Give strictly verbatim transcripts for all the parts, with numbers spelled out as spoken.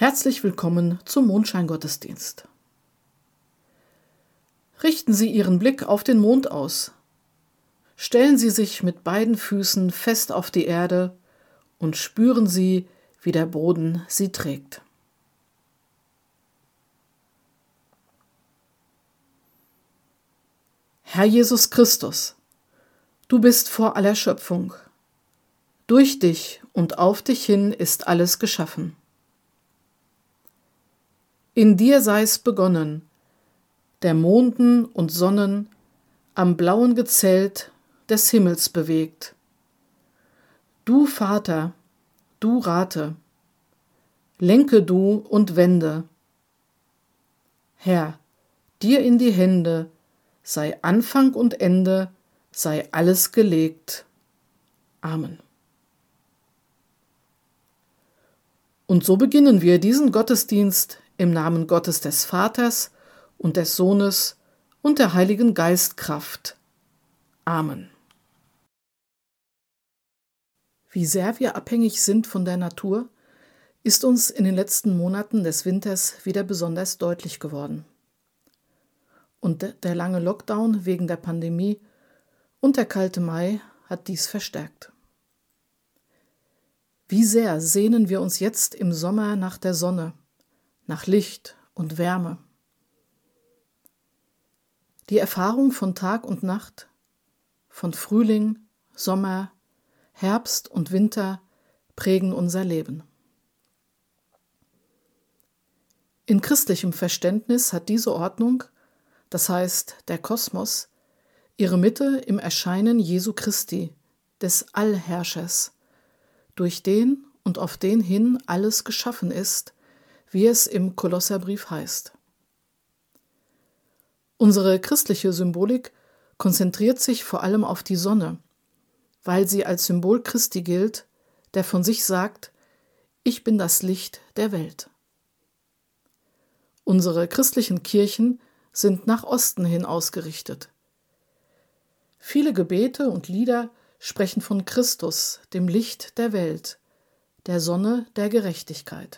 Herzlich willkommen zum Mondscheingottesdienst. Richten Sie Ihren Blick auf den Mond aus. Stellen Sie sich mit beiden Füßen fest auf die Erde und spüren Sie, wie der Boden Sie trägt. Herr Jesus Christus, du bist vor aller Schöpfung. Durch dich und auf dich hin ist alles geschaffen. In dir sei's begonnen, der Monden und Sonnen am blauen Gezelt des Himmels bewegt. Du Vater, du rate, lenke du und wende. Herr, dir in die Hände sei Anfang und Ende, sei alles gelegt. Amen. Und so beginnen wir diesen Gottesdienst im Namen Gottes des Vaters und des Sohnes und der Heiligen Geistkraft. Amen. Wie sehr wir abhängig sind von der Natur, ist uns in den letzten Monaten des Winters wieder besonders deutlich geworden. Und der lange Lockdown wegen der Pandemie und der kalte Mai hat dies verstärkt. Wie sehr sehnen wir uns jetzt im Sommer nach der Sonne, nach Licht und Wärme. Die Erfahrung von Tag und Nacht, von Frühling, Sommer, Herbst und Winter prägen unser Leben. In christlichem Verständnis hat diese Ordnung, das heißt der Kosmos, ihre Mitte im Erscheinen Jesu Christi, des Allherrschers, durch den und auf den hin alles geschaffen ist, wie es im Kolosserbrief heißt. Unsere christliche Symbolik konzentriert sich vor allem auf die Sonne, weil sie als Symbol Christi gilt, der von sich sagt, ich bin das Licht der Welt. Unsere christlichen Kirchen sind nach Osten hin ausgerichtet. Viele Gebete und Lieder sprechen von Christus, dem Licht der Welt, der Sonne der Gerechtigkeit.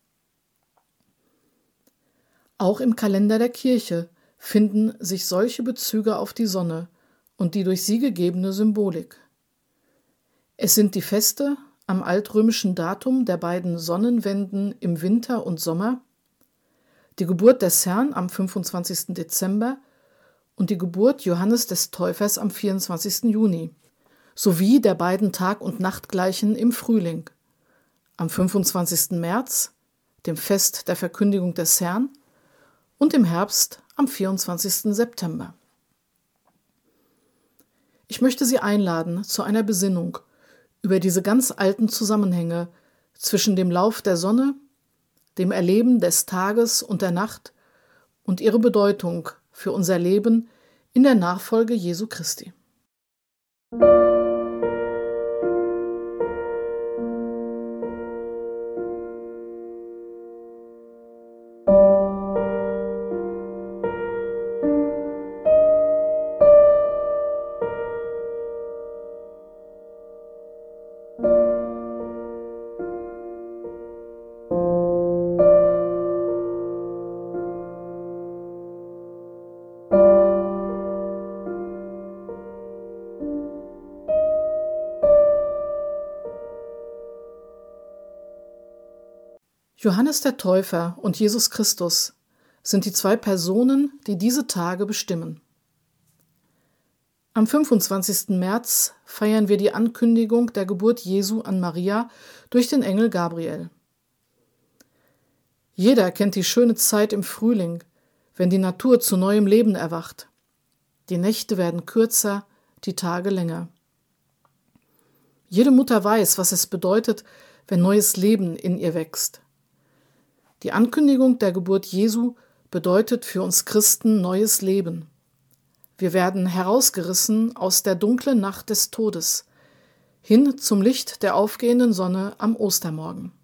Auch im Kalender der Kirche finden sich solche Bezüge auf die Sonne und die durch sie gegebene Symbolik. Es sind die Feste am altrömischen Datum der beiden Sonnenwenden im Winter und Sommer, die Geburt des Herrn am fünfundzwanzigsten Dezember und die Geburt Johannes des Täufers am vierundzwanzigsten Juni, sowie der beiden Tag- und Nachtgleichen im Frühling, am fünfundzwanzigsten März, dem Fest der Verkündigung des Herrn, und im Herbst am vierundzwanzigsten September. Ich möchte Sie einladen zu einer Besinnung über diese ganz alten Zusammenhänge zwischen dem Lauf der Sonne, dem Erleben des Tages und der Nacht und ihre Bedeutung für unser Leben in der Nachfolge Jesu Christi. Johannes der Täufer und Jesus Christus sind die zwei Personen, die diese Tage bestimmen. Am fünfundzwanzigsten März feiern wir die Ankündigung der Geburt Jesu an Maria durch den Engel Gabriel. Jeder kennt die schöne Zeit im Frühling, wenn die Natur zu neuem Leben erwacht. Die Nächte werden kürzer, die Tage länger. Jede Mutter weiß, was es bedeutet, wenn neues Leben in ihr wächst. Die Ankündigung der Geburt Jesu bedeutet für uns Christen neues Leben. Wir werden herausgerissen aus der dunklen Nacht des Todes, hin zum Licht der aufgehenden Sonne am Ostermorgen.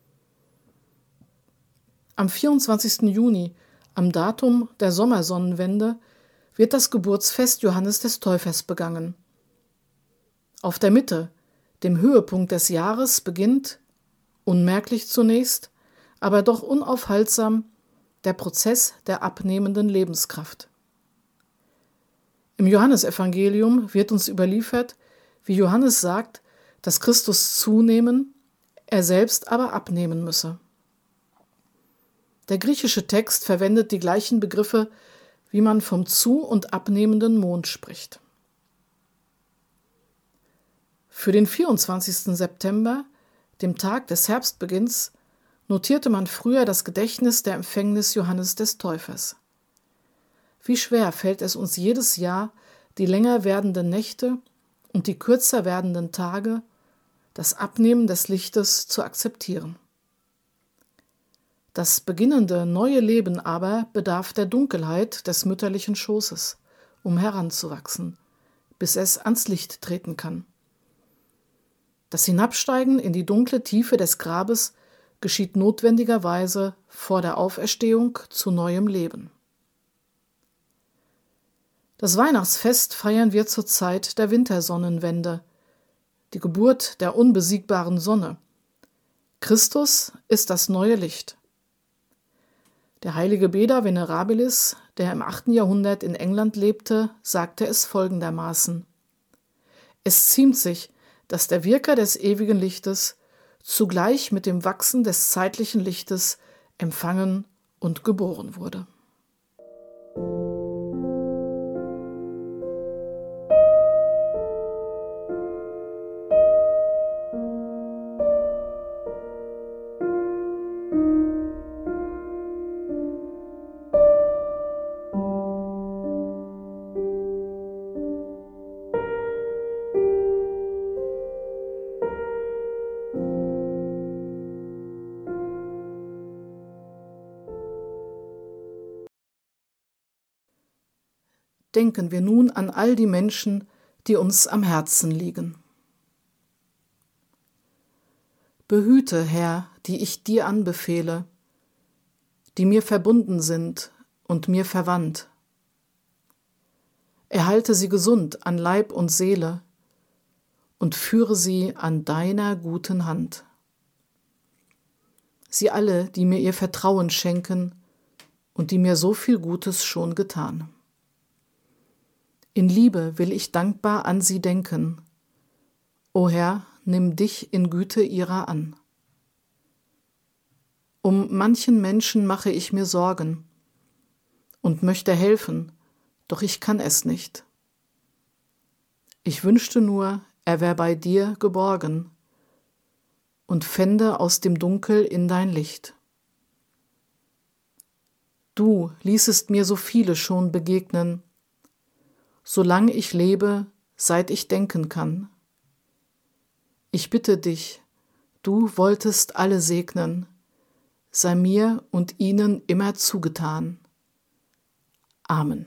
Am vierundzwanzigsten Juni, am Datum der Sommersonnenwende, wird das Geburtsfest Johannes des Täufers begangen. Auf der Mitte, dem Höhepunkt des Jahres, beginnt, unmerklich zunächst, aber doch unaufhaltsam der Prozess der abnehmenden Lebenskraft. Im Johannesevangelium wird uns überliefert, wie Johannes sagt, dass Christus zunehmen, er selbst aber abnehmen müsse. Der griechische Text verwendet die gleichen Begriffe, wie man vom zu- und abnehmenden Mond spricht. Für den vierundzwanzigsten September, dem Tag des Herbstbeginns, notierte man früher das Gedächtnis der Empfängnis Johannes des Täufers. Wie schwer fällt es uns jedes Jahr, die länger werdenden Nächte und die kürzer werdenden Tage, das Abnehmen des Lichtes zu akzeptieren. Das beginnende neue Leben aber bedarf der Dunkelheit des mütterlichen Schoßes, um heranzuwachsen, bis es ans Licht treten kann. Das Hinabsteigen in die dunkle Tiefe des Grabes geschieht notwendigerweise vor der Auferstehung zu neuem Leben. Das Weihnachtsfest feiern wir zur Zeit der Wintersonnenwende, die Geburt der unbesiegbaren Sonne. Christus ist das neue Licht. Der heilige Beda Venerabilis, der im achten Jahrhundert in England lebte, sagte es folgendermaßen: Es ziemt sich, dass der Wirker des ewigen Lichtes zugleich mit dem Wachsen des zeitlichen Lichtes empfangen und geboren wurde. Denken wir nun an all die Menschen, die uns am Herzen liegen. Behüte, Herr, die ich dir anbefehle, die mir verbunden sind und mir verwandt. Erhalte sie gesund an Leib und Seele und führe sie an deiner guten Hand. Sie alle, die mir ihr Vertrauen schenken und die mir so viel Gutes schon getan. In Liebe will ich dankbar an sie denken. O Herr, nimm dich in Güte ihrer an. Um manchen Menschen mache ich mir Sorgen und möchte helfen, doch ich kann es nicht. Ich wünschte nur, er wär bei dir geborgen und fände aus dem Dunkel in dein Licht. Du ließest mir so viele schon begegnen, solang ich lebe, seit ich denken kann. Ich bitte dich, du wolltest alle segnen, sei mir und ihnen immer zugetan. Amen.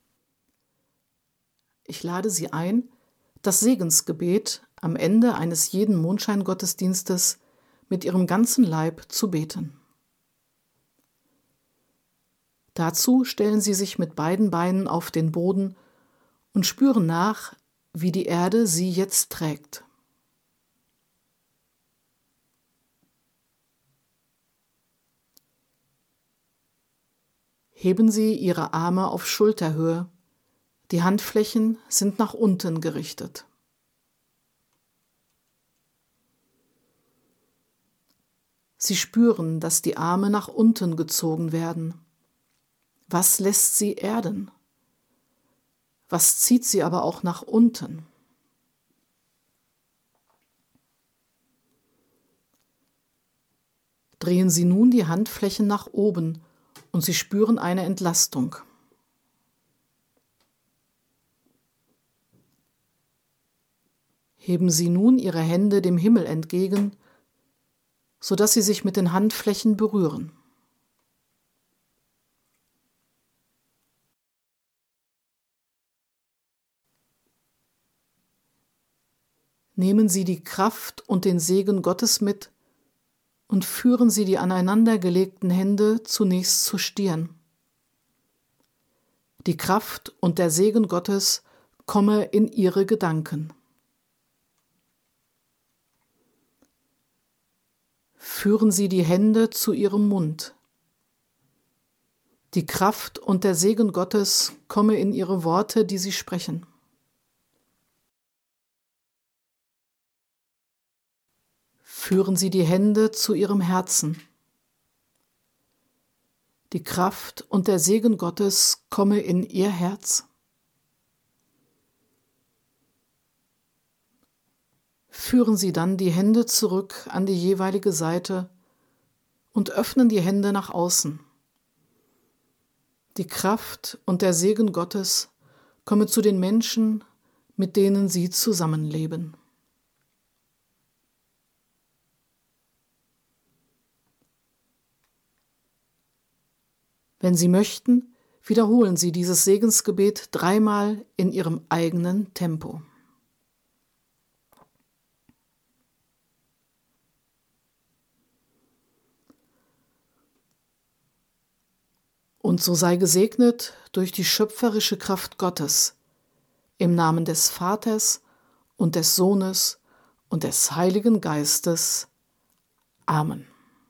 Ich lade Sie ein, das Segensgebet am Ende eines jeden Mondscheingottesdienstes mit Ihrem ganzen Leib zu beten. Dazu stellen Sie sich mit beiden Beinen auf den Boden und spüren nach, wie die Erde sie jetzt trägt. Heben Sie Ihre Arme auf Schulterhöhe, die Handflächen sind nach unten gerichtet. Sie spüren, dass die Arme nach unten gezogen werden. Was lässt sie erden? Was zieht sie aber auch nach unten? Drehen Sie nun die Handflächen nach oben und Sie spüren eine Entlastung. Heben Sie nun Ihre Hände dem Himmel entgegen, sodass sie sich mit den Handflächen berühren. Nehmen Sie die Kraft und den Segen Gottes mit und führen Sie die aneinandergelegten Hände zunächst zur Stirn. Die Kraft und der Segen Gottes komme in Ihre Gedanken. Führen Sie die Hände zu Ihrem Mund. Die Kraft und der Segen Gottes komme in Ihre Worte, die Sie sprechen. Führen Sie die Hände zu Ihrem Herzen. Die Kraft und der Segen Gottes komme in Ihr Herz. Führen Sie dann die Hände zurück an die jeweilige Seite und öffnen die Hände nach außen. Die Kraft und der Segen Gottes komme zu den Menschen, mit denen Sie zusammenleben. Wenn Sie möchten, wiederholen Sie dieses Segensgebet dreimal in Ihrem eigenen Tempo. Und so sei gesegnet durch die schöpferische Kraft Gottes, im Namen des Vaters und des Sohnes und des Heiligen Geistes. Amen.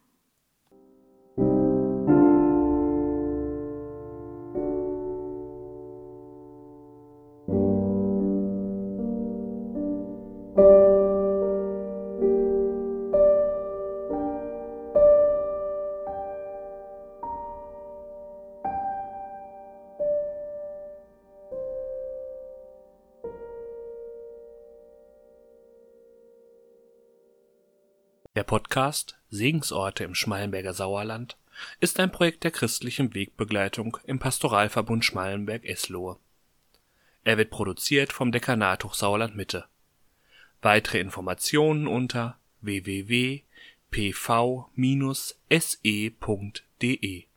Der Podcast Segensorte im Schmallenberger Sauerland ist ein Projekt der christlichen Wegbegleitung im Pastoralverbund Schmallenberg-Eslohe. Er wird produziert vom Dekanat Hochsauerland-Mitte. Weitere Informationen unter w w w punkt p v Bindestrich s e punkt d e